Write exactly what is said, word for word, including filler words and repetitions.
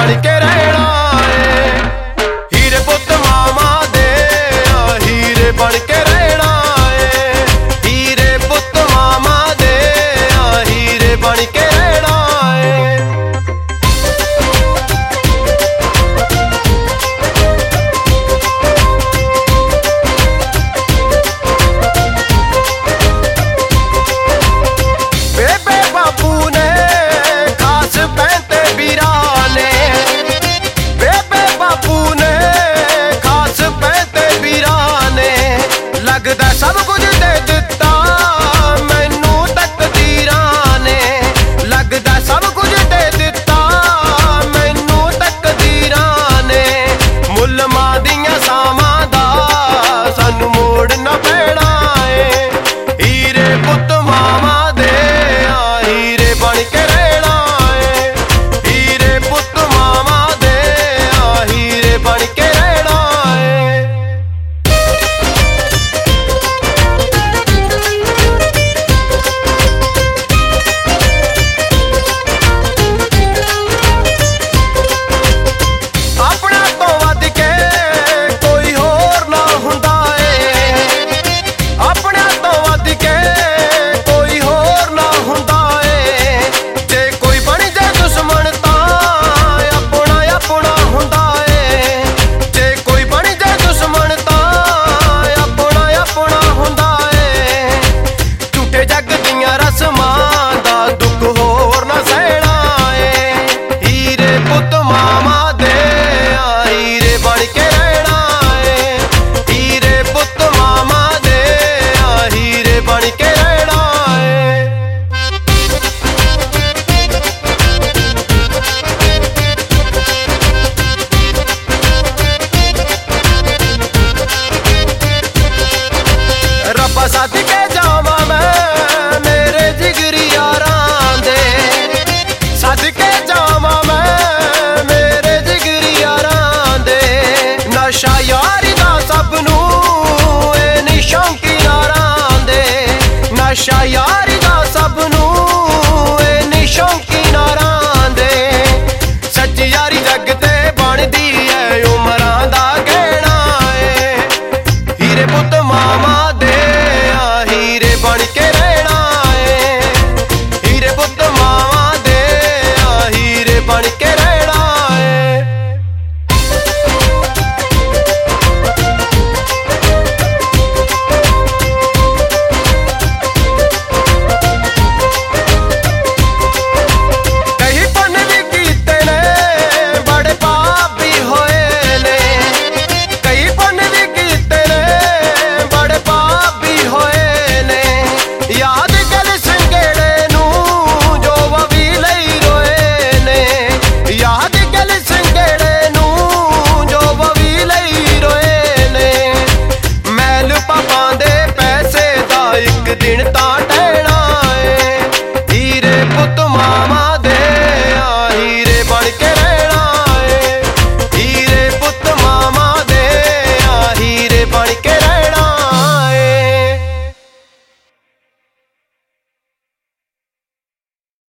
बन के रहना है। हीरे पुत मामा दे आ हीरे बन के रहना है। हीरे पुत मामा दे आ हीरे बन के रहना है। बेबे बापू ने खास पैंते बीरा ने, बेबे बापू ने खास पैंते बीरा ने, लगदा सब कुछ दे दिता मैनू तकदीरां ने, लगदा सब कुछ दे दिता मैनू तकदीरां ने। मुल मां दियां सावां दा सानू मोड़ना पैना है। हीरे पुत मामा दे आ हीरे बन के रहना है। हीरे पुत मामा दे आ हीरे बन के रहना है। अपना तो वध के कोई होर ना हुंदा ए, अपना तो वध के कोई होर ना हुंदा ए। जे कोई बन जाए दुश्मन तां अपना अपना हुंदा ए। जे कोई बन जाए दुश्मन तां अपना अपना हुंदा ए। झूठे जग दियां रस्मां दा दुख होर ना सहना ए। हीरे पुत मामा दे आ हीरे बन के रहना है। हीरे पुत मामा दे आ हीरे बन के रहना है। रब्बा सद के जावा मैं मेरे जिगरी यारां दे, सद के जावा मैं मेरे जिगरी यारां दे। नशा यारी दा सब नू ए नी शौकी यारां दे, नशा यार